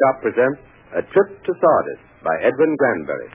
Shop presents A Trip to Sardis by Edwin Granberry.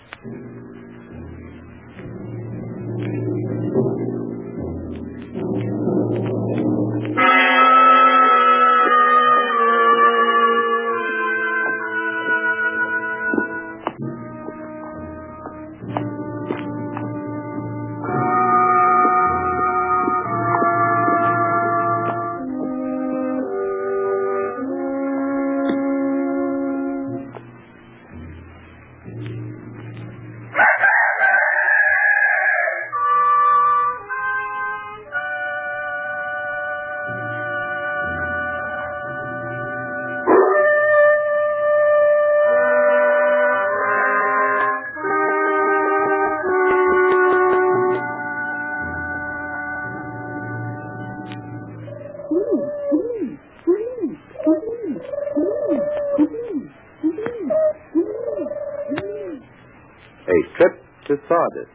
A Trip to Sardis.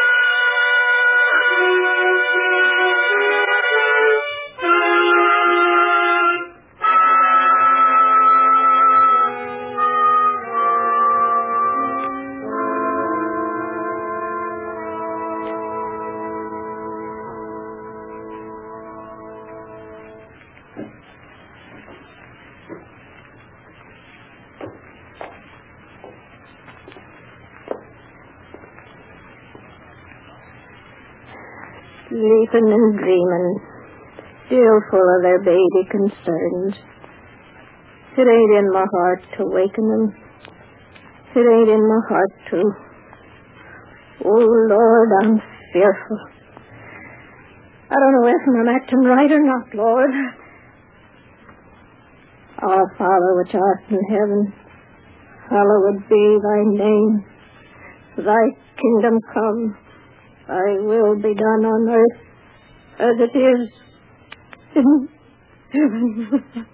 Sleeping and dreaming, still full of their baby concerns. It ain't in my heart to waken them. It ain't in my heart to. Oh, Lord, I'm fearful. I don't know if I'm acting right or not, Lord. Our Father which art in heaven, hallowed be thy name. Thy kingdom come. Thy will be done on earth as it is in heaven.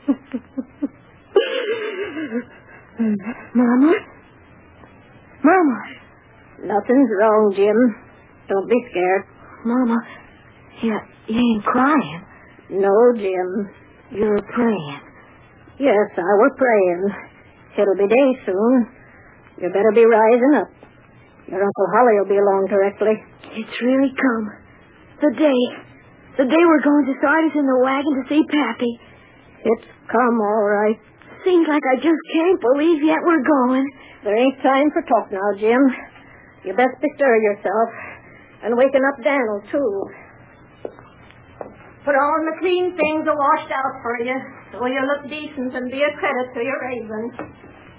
Mama? Mama? Nothing's wrong, Jim. Don't be scared. Mama, you ain't crying. No, Jim. You're praying. Yes, I was praying. It'll be day soon. You better be rising up. Your Uncle Holly will be along directly. It's really come. The day we're going to Sardis in the wagon to see Pappy. It's come, all right. Seems like I just can't believe yet we're going. There ain't time for talk now, Jim. You best bestir yourself. And waken up Daniel, too. Put on the clean things a washed out for you, so you look decent and be a credit to your Raven.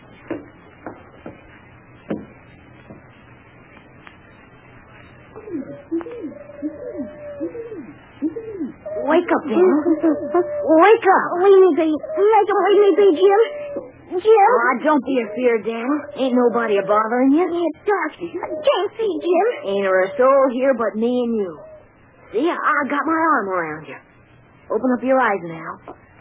Wake up, Daniel. Wake up. Wake me be, Jim. Jim? Don't be afeard, Daniel. Ain't nobody bothering you. It's dark. I can't see, Jim. Ain't there a soul here but me and you. See, I got my arm around you. Open up your eyes now.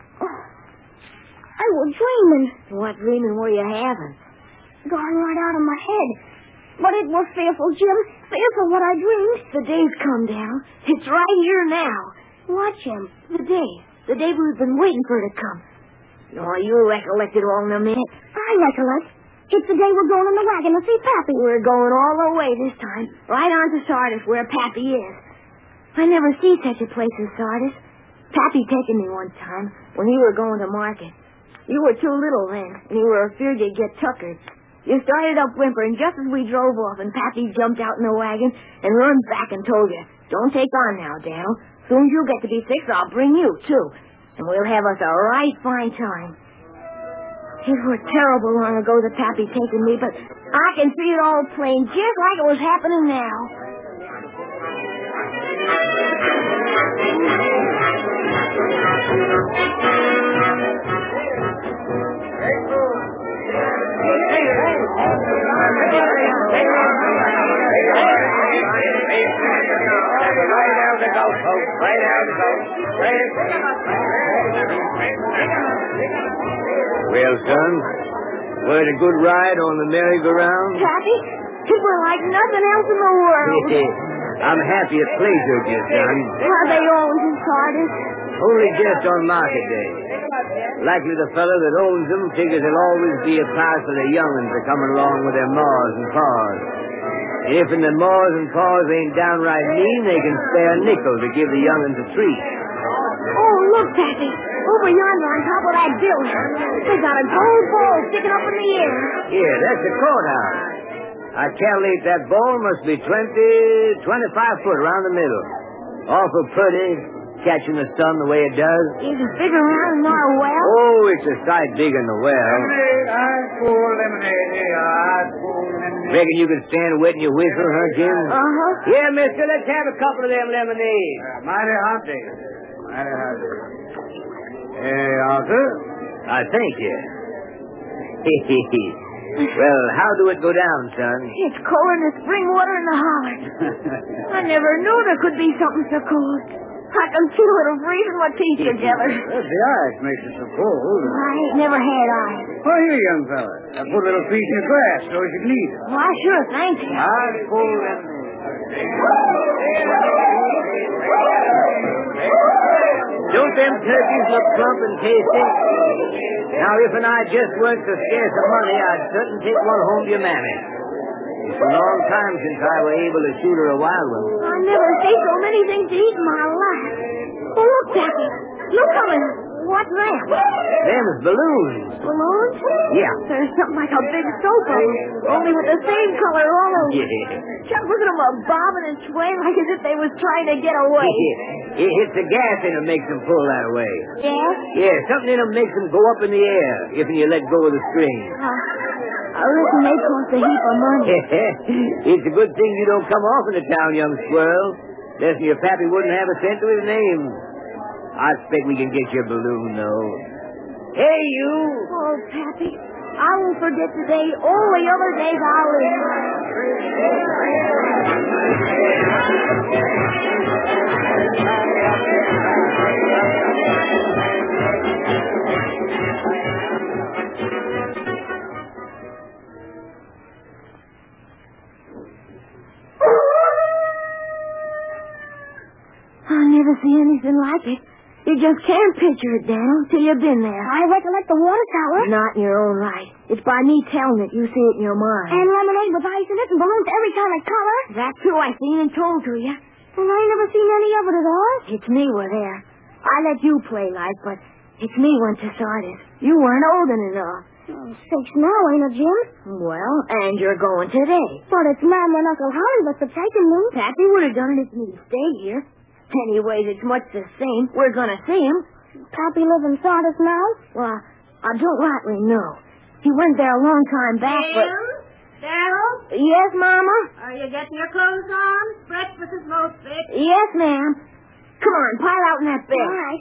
I was dreaming. What dreaming were you having? Gone right out of my head. But it was fearful, Jim. Fearful what I dreamed. The day's come down. It's right here now. What, Jim? The day we've been waiting for it to come. Oh, you recollect it all in a minute. I recollect. It's the day we're going in the wagon to see Pappy. We're going all the way this time, right on to Sardis where Pappy is. I never see such a place as Sardis. Pappy taken me one time when you were going to market. You were too little then, and you were afraid you'd get tuckered. You started up whimpering just as we drove off, and Pappy jumped out in the wagon and run back and told you, "Don't take on now, Daniel. Soon as you get to be 6, I'll bring you, too. And we'll have us a right fine time." It was terrible long ago that Pappy taken me, but I can see it all plain, just like it was happening now. Well, son, we had a good ride on the merry-go-round? Pappy, it was like nothing else in the world. I'm happy it pleased you, son. Are they always in Sardis? Only just on market day. Likely the fellow that owns them figures there'll always be a parcel of young'uns a coming along with their ma's and pa's. And if the ma's and pa's ain't downright mean, they can spare a nickel to give the young'uns a treat. Oh, look, Pappy. Over yonder on top of that building. They got a gold ball sticking up in the air. Yeah, that's the courthouse. I calculate that ball must be 25 foot around the middle. Awful pretty, catching the sun the way it does. Is it bigger around than our well? Oh, it's a sight bigger than the well. Lemonade, ice cold lemonade. Ice cold lemonade. Reckon you can stand wetting your whistle, huh, Jim? Uh-huh. Yeah, mister, let's have a couple of them lemonades. Mighty hot day. Mighty hot day. Hey, Arthur. I thank you. Well, how do it go down, son? It's colder than spring water in the holler. I never knew there could be something so cold. I can feel it freezing my teeth together. That's the ice makes it so cold. I ain't never had ice. Oh, here, young fella. I put a little piece in your glass so you can eat it. Why, sure, thank you. Ice cold lemonade. Don't them turkeys look plump and tasty? Now, if I just weren't so scarce of money, I'd certainly take one home to your mammy. It's a long time since I were able to shoot her a wild one. I never see so many things to eat in my life. Oh, look, Pappy. Look, coming. What's that? Them's balloons. Balloons? Yeah. There's something like a big sofa, only with the same color all over. Yeah. Just look at them bobbing and swaying like as if they was trying to get away. It's the gas in them makes them pull that way. Yes? Yeah, something in them makes them go up in the air if you let go of the string. I reckon they cost a heap of money. It's a good thing you don't come off in the town, young squirrel. Less than your pappy wouldn't have a cent to his name. I expect we can get your balloon, though. Hey, you! Oh, Pappy, I won't forget today all the other days I'll I'll never see anything like it. You just can't picture it, Daniel, till you've been there. I recollect the water tower. Not in your own right. It's by me telling it you see it in your mind. And lemonade with ice in it and balloons every kind of color. That's true, I seen and told to you. And I never seen any of it at all. It's me were there. I let you play like, but it's me went to Sardis. You weren't old enough. Oh, 6 now, ain't it, Jim? Well, and you're going today. But it's Mom and Uncle Holly that's the taking me. Pappy would have done it if he'd stayed here. Anyways, it's much the same. We're going to see him. Pappy live in Sardis now? Well, I don't rightly know. He went there a long time back, but... Daryl? Yes, Mama? Are you getting your clothes on? Breakfast is most fixed. Yes, ma'am. Come on, pile out in that bed. All right.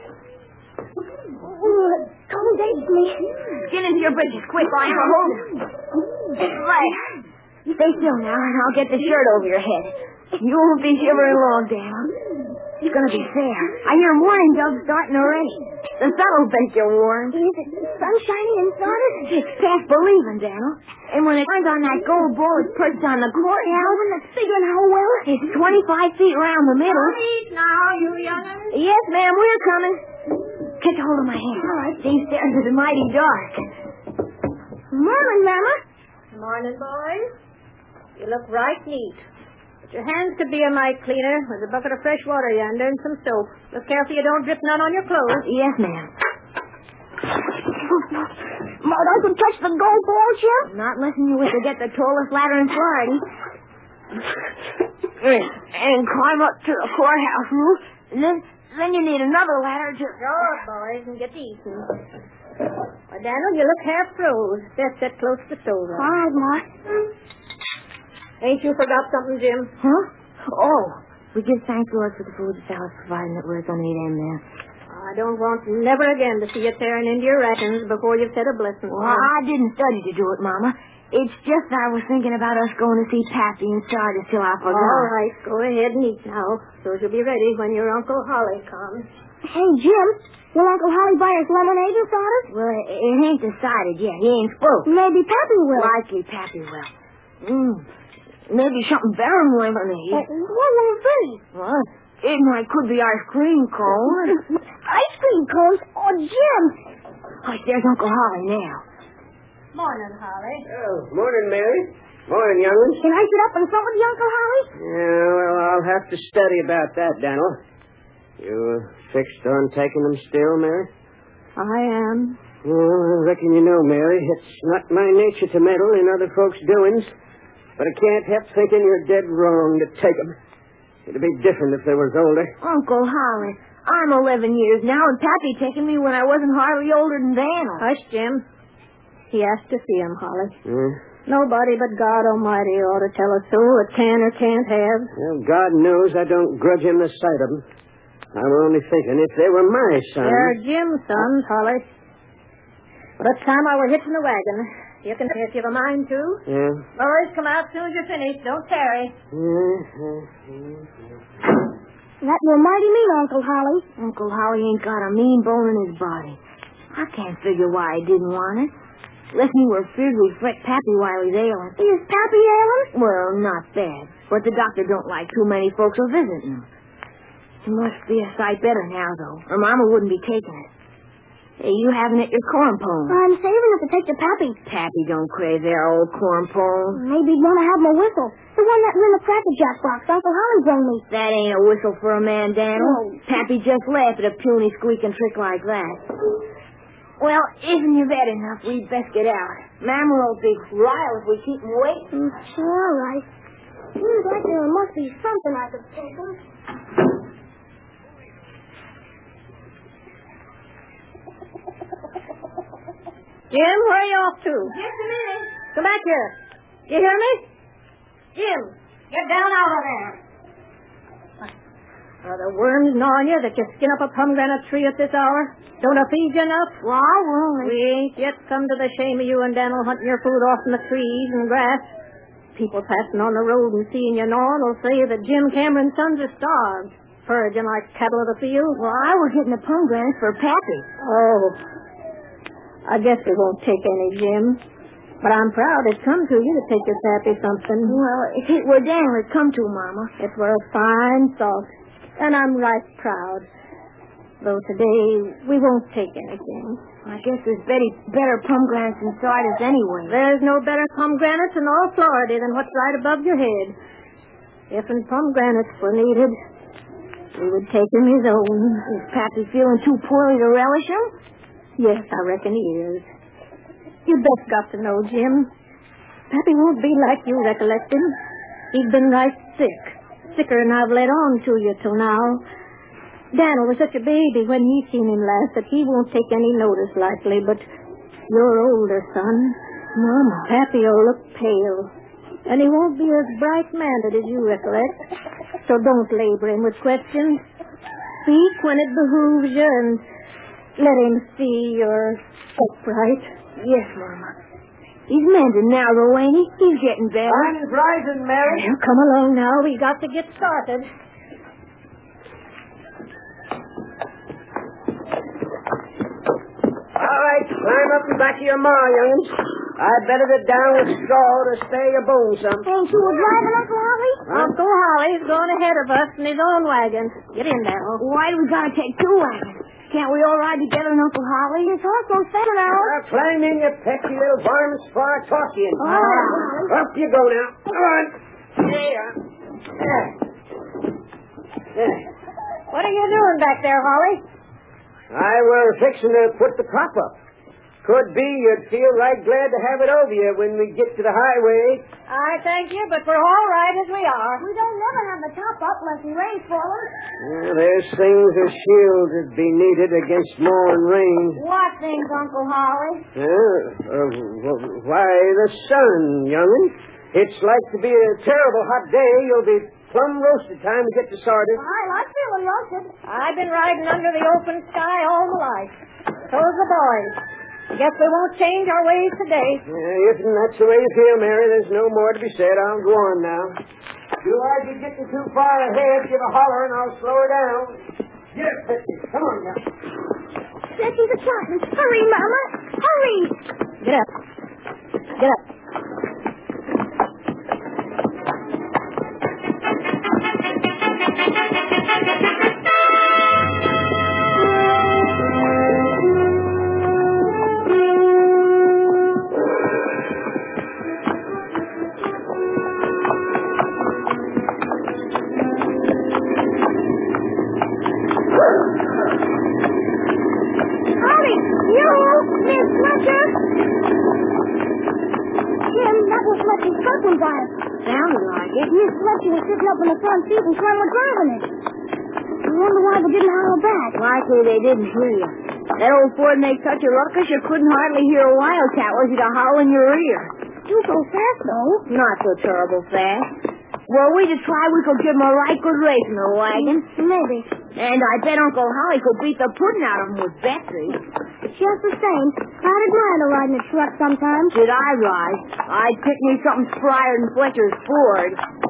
Come dazed me. Get into your breeches quick, or I'll hold it. Right. Stay still now, and I'll get the shirt over your head. You won't be shivering long, Dale. It's going to be fair. I hear morning doves starting already. The sun will bet you're warm. Is it sunshiny in Sardis? It's past believing, Daniel. And when it lands on that gold ball, it's perched on the courthouse. And it's big and how well? It's 25 feet around the middle. Eat now, you young'un. Yes, ma'am, we're coming. Catch hold of my hand. All right. These stairs is mighty dark. Morning, Mama. Morning, boys. You look right neat. But your hands could be a mite cleaner with a bucket of fresh water yonder and some soap. Look careful you don't drip none on your clothes. Yes, ma'am. Might I could touch the gold ball, Jim? Not unless you wish to get the tallest ladder in Florida. And climb up to the courthouse roof. And then you need another ladder to... Go up, boys, and get to eating. Well, Daniel, you look half froze. Best sit close to the stove. All right, Ma. Ain't you forgot something, Jim? Huh? Oh, we give thanks, Lord, for the food the fellow's providing that we're going to eat in there. I don't want never again to see you tearing into your rations before you've said a blessing. Well, I didn't study to do it, Mama. It's just that I was thinking about us going to see Pappy and Sardis till I forgot. All right, go ahead and eat now, so you'll be ready when your Uncle Holly comes. Hey, Jim, will Uncle Holly buy us lemonade or Sardis? Well, it ain't decided yet. He ain't spoke. Maybe Pappy will. Likely Pappy will. Maybe something better than lemonade. What will it be? Well, It might could be ice cream cone. Ice cream cones? Oh, Jim. Hush, there's Uncle Holly now. Morning, Holly. Oh, morning, Mary. Morning, young'uns. Can I sit up and talk with you, Uncle Holly? Yeah, well, I'll have to study about that, Daniel. You fixed on taking them still, Mary? I am. Well, I reckon you know, Mary. It's not my nature to meddle in other folks' doings, but I can't help thinking you're dead wrong to take them. It'd be different if they was older. Uncle Holly, I'm 11 years now, and Pappy taken me when I wasn't hardly older than Daniel. Hush, Jim. He asked to see him, Holly. Yeah? Nobody but God Almighty ought to tell us who it can or can't have. Well, God knows I don't grudge him the sight of them. I was only thinking if they were my sons. They're Jim's sons, Holly. Well, it's time I were hitching the wagon. You can if you've a mind to. Yeah? Boys, come out as soon as you're finished. Don't tarry. That your mighty mean, Uncle Holly. Uncle Holly ain't got a mean bone in his body. I can't figure why he didn't want it. Unless he were afraid we'd fret Pappy while he's ailing. Is Pappy ailing? Well, not bad. But the doctor don't like too many folks a visiting him. He must be a sight better now, though, or Mama wouldn't be taking it. Hey, you having it your corn pone? I'm saving it to take to Pappy. Pappy don't crave their old corn pone. Maybe he'd want to have my whistle. The one that was in the Cracker Jack box Uncle Holly brought me. That ain't a whistle for a man, Daniel. No. Pappy just laughed at a puny squeaking trick like that. Well, isn't you bad enough? We'd best get out. Mama will be riled if we keep him waiting. Sure, all right. Seems like there must be something I could take him. Jim, where are you off to? Just a minute. Come back here. You hear me? Jim, get down out of there. Are the worms gnawing you that you skin up a pomegranate tree at this hour? Don't I feed you enough? Well, I won't. We ain't yet come to the shame of you and Daniel hunting your food off from the trees and grass. People passing on the road and seeing you gnawing will say that Jim Cameron's sons are starved, foraging like cattle of the field. Well, I was hitting the pomegranates for Pappy. Oh. I guess we won't take any, Jim. But I'm proud it come to you to take your Pappy something. Well, if it were Daniel, it'd come to, Mama. It were a fine salt. And I'm right proud. Though today we won't take anything. I guess there's better pomegranates than sardines anyway. There's no better pomegranates in all Florida than what's right above your head. If pomegranates were needed, we would take him his own. Is Pappy feeling too poorly to relish them? Yes, I reckon he is. You best got to know, Jim. Pappy won't be like you recollect him. He's been right sick. Sicker than I've let on to you till now. Daniel was such a baby when he seen him last that he won't take any notice likely, but your older son, Mama. Pappy'll look pale. And he won't be as bright-minded as you recollect. So don't labor him with questions. Speak when it behooves you and let him see you're upright. Yes, Mama. He's mending now, though, ain't he? He's getting better. Sun's rising, Mary. Well, come along now. We got to get started. All right, climb up the back of your ma, young'uns. I'd better get down with straw to spare your bones some. Ain't you a driving, Uncle Holly? Uncle Holly's going ahead of us in his own wagon. Get in there. Why do we gotta take two wagons? Can't we all ride together, Uncle Holly? It's also settled out. Climb in, you petty little varmints, before I toss you in. Up you go now. Come on. There. What are you doing back there, Holly? I were fixing to put the crop up. Could be you'd feel right glad to have it over you when we get to the highway. I thank you, but we're all right as we are. We don't never have the top up unless the rain's falling. There's things a shield would be needed against more and rain. What things, Uncle Holly? Why, the sun, young'un. It's like to be a terrible hot day. You'll be plumb roasted time to get to Sardis. I like feeling roasted. I've been riding under the open sky all my life. So's the boys. Guess we won't change our ways today. If that's the way you feel, Mary, there's no more to be said. I'll go on now. Do I be getting too far ahead, give a holler, and I'll slow her down. Get up, Betsy. Come on now. Betsy the Chapman. Hurry, Mama. Hurry. Get up. Get up. She was sitting up in the front seat and Clem was driving it. I wonder why they didn't holler back. Likely they didn't hear you. That old Ford made such a ruckus you couldn't hardly hear a wildcat was he to howl in your ear. You so fast, though. Not so terrible fast. Well, we just tried we could give him a right good race in the wagon. Maybe. And I bet Uncle Holly could beat the pudding out of him with Betsy. But just the same, I'd admire to ride in a truck sometimes. Did I ride? I'd pick me something sprier than Fletcher's Ford.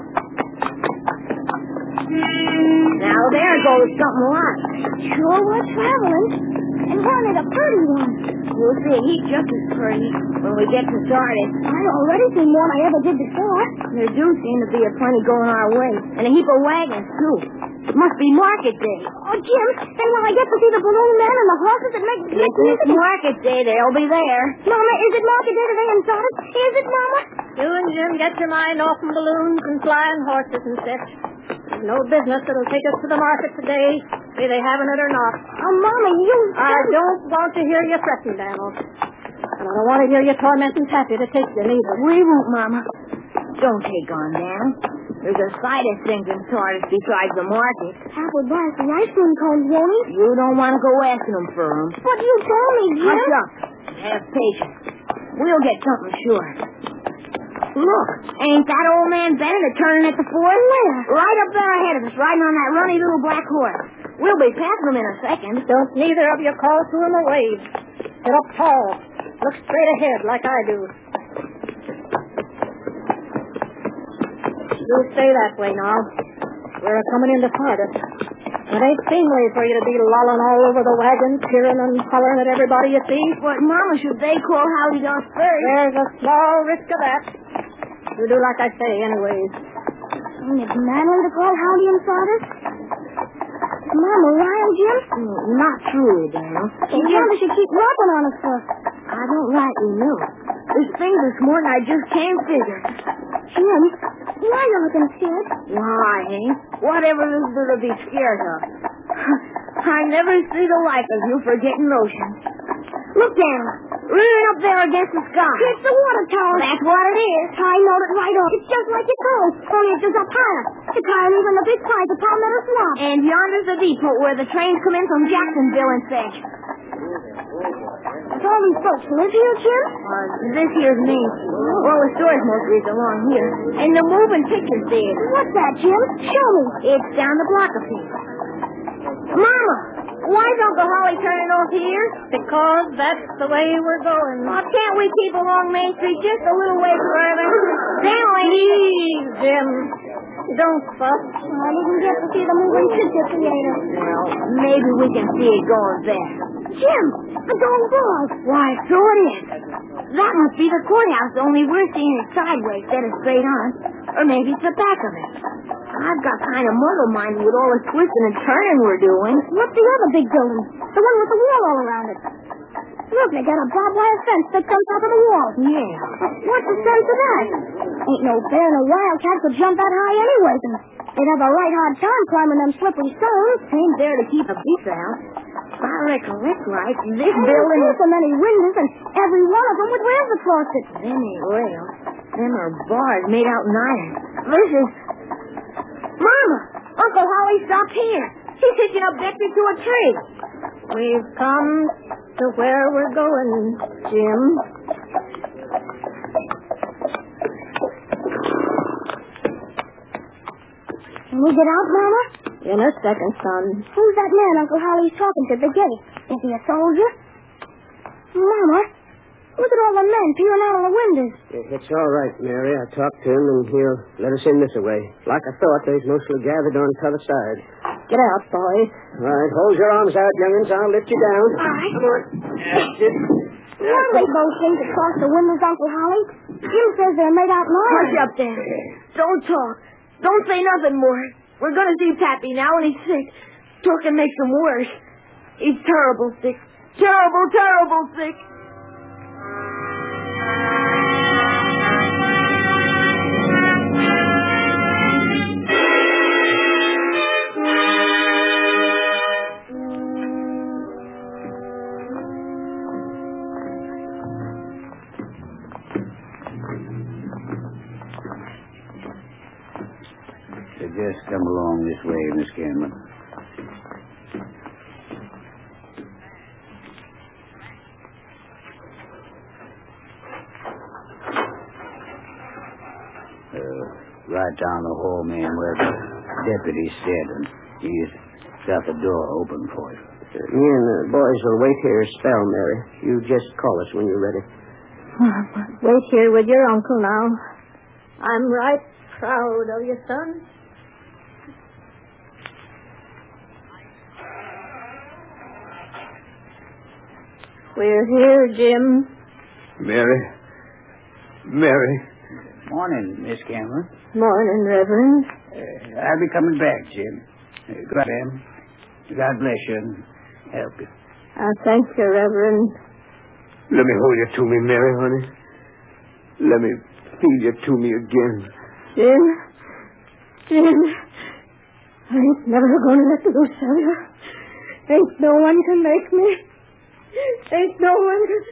Now there goes something like. Sure was traveling. And wasn't it a pretty one? You'll see a heap just as pretty when we get to Sardis. I already seen more than I ever did before. There do seem to be a plenty going our way. And a heap of wagons, too. It must be market day. Oh, Jim, then will I get to see the balloon man and the horses that make If it's market day, they'll be there. Mama, is it market day today in Sardis? Is it, Mama? You and Jim get your mind off from balloons and flying horses and such. There's no business that'll take us to the market today, be they having it or not. Oh, Mama, you... I don't want to hear you fretting, Daniel. And I don't want to hear you tormenting Pappy to take you neither. We won't, Mama. Don't take on, Dan. There's a sight of things in Sardis besides the market. Apple buys the ice cream cones, won't he? You don't want to go asking them for them. But you told me, Jim. Hush up. Have patience. We'll get something sure. Look, ain't that old man Bennett turning at the ford? Where? Right up there ahead of us, riding on that runny little black horse. We'll be passing him in a second. Don't neither of you call to him or wave. Get up tall. Look straight ahead like I do. You stay that way now. We're coming into Sardis. It ain't seemly for you to be lolling all over the wagon, cheering and hollering at everybody you see. But, Mama, should they call howdy to us first? There's a small risk of that. You do like I say, anyways. Ain't it manly to call howdy in Sardis? Mama, Ryan, Jim? Not truly, Daniel. Mama should keep rapping on us for. I don't rightly know. There's things this morning I just can't figure. Jim, why are you looking scared? Why, Hank? Whatever is there to be scared of? I never see the like of you for getting notions. Look down. Rearing up there against the sky. It's the water tower. That's what it is. I know it right off. It's just like you told. Only it's just up higher. It's higher even the big prize of Palmetto Swamp. And yonder's the depot where the trains come in from Jacksonville and such. All these folks live here, Jim? This here's Main Street. Well, the stores mostly is along here. And the moving picture theater. What's that, Jim? Show me. It's down the block of here. Mama, why's Uncle Holly turning off here? Because that's the way we're going. Oh, can't we keep along Main Street just a little way further? Please, Jim. Don't fuss. I didn't get to see the moving picture theater. Well, maybe we can see it going there. Jim, the gold ball. Why, so it is. That must be the courthouse, only we're seeing it sideways instead of straight on. Or maybe it's the back of it. I've got kind of muddle-minded with all the twisting and turning we're doing. What's the other big building? The one with the wall all around it. Look, they got a barbed wire fence that comes out of the wall. Yeah. What's the sense of that? Ain't no bear nor wildcat could jump that high anyways, and they'd have a right hard time climbing them slippery stones. Ain't there to keep a beast out. If I recollect right, this And building there's so many windows, and every one of them with rails across it. Them ain't rails. Them are bars made out in iron. This is... Mama! Uncle Holly stopped here. He's hitching up Betsy to a tree. We've come to where we're going, Jim. Can we get out, Mama? In a second, son. Who's that man Uncle Holly's talking to at the gate? Is he a soldier? Mama, look at all the men peering out of the windows. It's all right, Mary. I talked to him, and he'll let us in this way. Like I thought, they's mostly gathered on the other side. Get out, boys. All right, hold your arms out, young'uns. I'll lift you down. All right. Come on. That's it. What are they both things across the windows, Uncle Holly? Jim says they're made out in iron. Hush up there. Don't talk. Don't say nothing more. We're going to see Pappy now, and he's sick. Talking makes him worse. He's terrible sick. Terrible, terrible sick. just come along this way, Miss Cameron. Right down the hall, ma'am, where the deputy's standing. He's got the door open for you. Me and the boys will wait here a spell, Mary. You just call us when you're ready. Wait here with your uncle now. I'm right proud of you, son. We're here, Jim. Mary. Morning, Miss Cameron. Morning, Reverend. I'll be coming back, Jim. Good, ma'am. God bless you and help you. I thank you, Reverend. Let me hold you to me, Mary, honey. Let me feed you to me again. Jim, I ain't never going to let loose of you. Ain't no one can make me. Ain't no one can...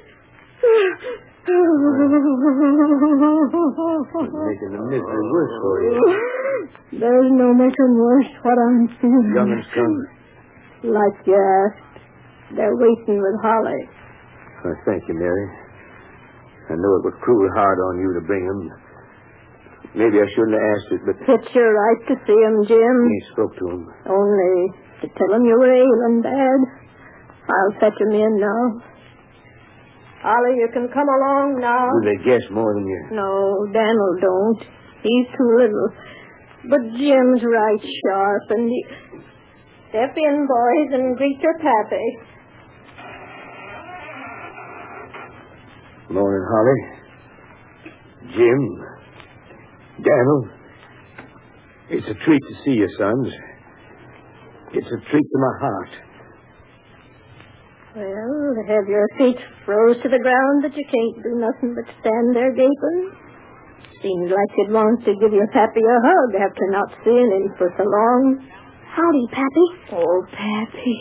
Making the misery worse for you. There's no making worse what I'm feeling. Young and strong. Like you asked. They're waiting with Holly. Thank you, Mary. I know it was cruel hard on you to bring him. Maybe I shouldn't have asked it, but... It's your right to see him, Jim. He spoke to him. Only to tell him you were ailing bad. I'll fetch him in now. Holly, you can come along now. Do they guess more than you? No, Daniel don't. He's too little. But Jim's right sharp, and he... Step in, boys, and greet your pappy. Morning, Holly. Jim. Daniel. It's a treat to see you, sons. It's a treat to my heart. Well, have your feet froze to the ground that you can't do nothing but stand there gaping? Seems like you'd want to give your pappy a hug after not seeing him for so long. Howdy, Pappy. Oh, Pappy.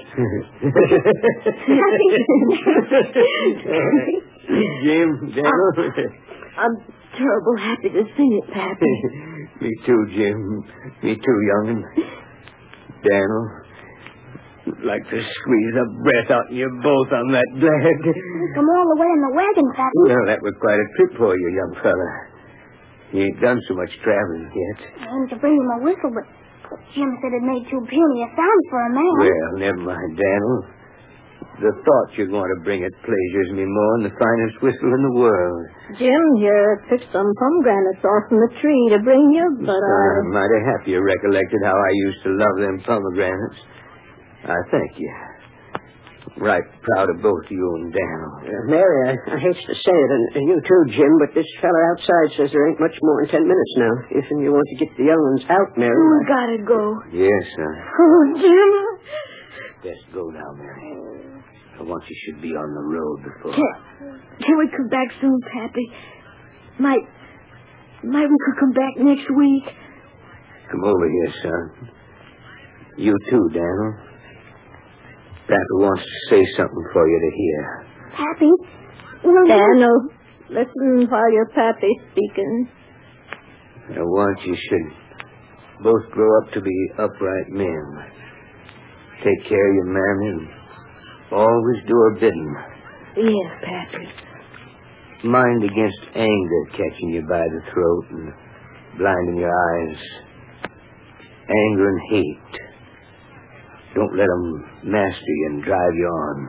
Jim, Daniel. I'm terrible happy to see you, Pappy. Me too, Jim. Me too, young'un. Daniel, I'd like to squeeze a breath out of you both. I'm that glad. Come all the way in the wagon, Pappy. Well, that was quite a trip for you, young fella. You ain't done so much traveling yet. I wanted to bring him a whistle, but Jim said it made too puny a sound for a man. Well, never mind, Daniel. The thought you're going to bring it pleasures me more than the finest whistle in the world. Jim here picked some pomegranates off from the tree to bring you, but I'm mighty happy you recollected how I used to love them pomegranates. I thank you. Right proud of both you and Daniel. Mary, I hate to say it, and you too, Jim, but this fella outside says there ain't much more than 10 minutes now. If you want to get the young ones out, Mary... You gotta go. Yes, son. Oh, Jim. Best go now, Mary. I want you should be on the road before... Can we come back soon, Pappy? Might we could come back next week? Come over here, son. You too, Daniel. Pappy wants to say something for you to hear. Pappy? Daniel, listen while your pappy's speaking. I want you should both grow up to be upright men. Take care of your mammy and always do her bidding. Yes, Pappy. Mind against anger catching you by the throat and blinding your eyes. Anger and hate. Don't let them master you and drive you on.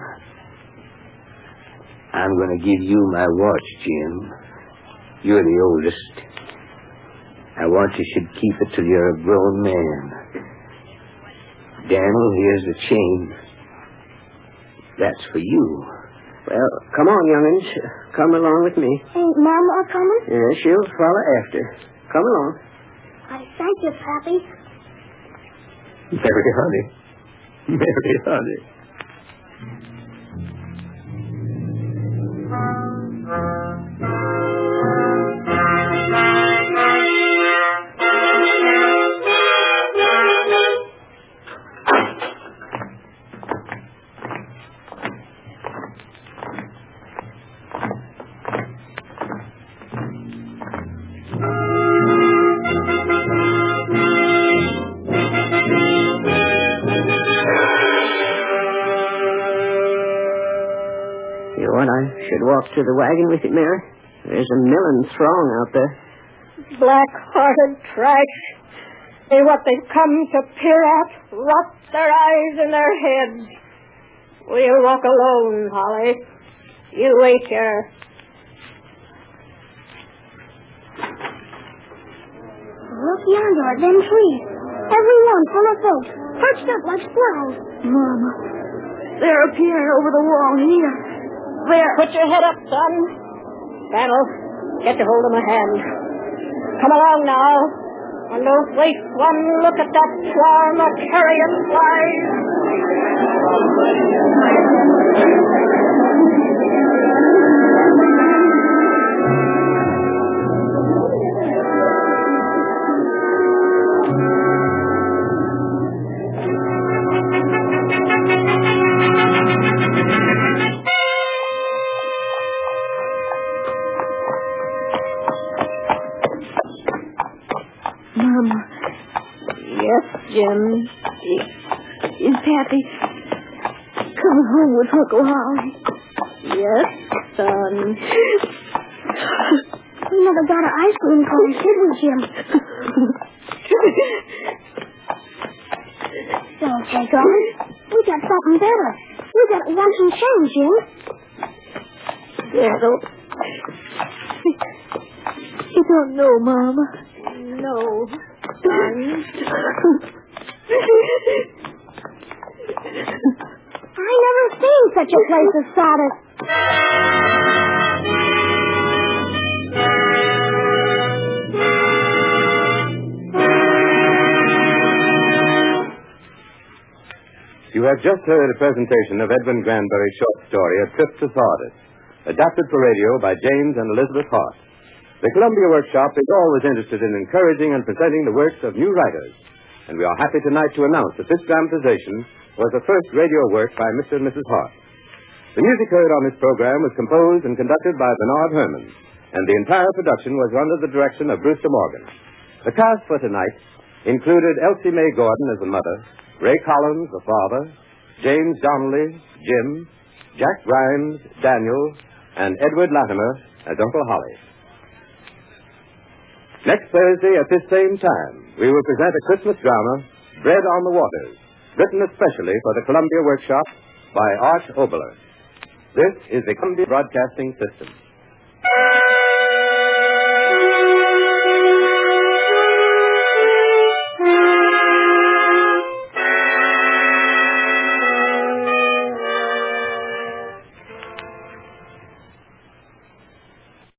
I'm going to give you my watch, Jim. You're the oldest. I want you should keep it till you're a grown man. Daniel, here's the chain. That's for you. Well, come on, young'uns. Come along with me. Ain't Mama coming? Yeah, she'll follow after. Come along. I thank you, Pappy. Mary, honey. Mary, honey. walk to the wagon with you, Mary? There's a milling throng out there. Black-hearted trash. See what they've come to peer at, rot their eyes in their heads. We'll walk alone, Holly. You wait here. Look yonder at them trees. Every one full of folks, perched up like squirrels. Mama, they're up here over the wall here. There. Put your head up, son. Daniel, get your hold of my hand. Come along now. And don't waste one look at that swarm of carrion flies. Mama. Yes, Jim. Is Pappy coming home with Uncle Holly? Yes, son. We never got an ice cream cone, did we, Jim? Don't take on. We got something better. We got to wash and change, Jim. Daniel. You don't know, Mama. No, son. I never seen such a place as Sardis. You have just heard a presentation of Edwin Granberry's short story, A Trip to Sardis, adapted for radio by James and Elizabeth Hart. The Columbia Workshop is always interested in encouraging and presenting the works of new writers, and we are happy tonight to announce that this dramatization was the first radio work by Mr. and Mrs. Hart. The music heard on this program was composed and conducted by Bernard Herrmann, and the entire production was under the direction of Brewster Morgan. The cast for tonight included Elsie Mae Gordon as the mother, Ray Collins, the father, James Donnelly, Jim, Jack Grimes, Daniel, and Edward Latimer as Uncle Holly. Next Thursday at this same time, we will present a Christmas drama, Bread on the Waters, written especially for the Columbia Workshop by Arch Oboler. This is the Columbia Broadcasting System.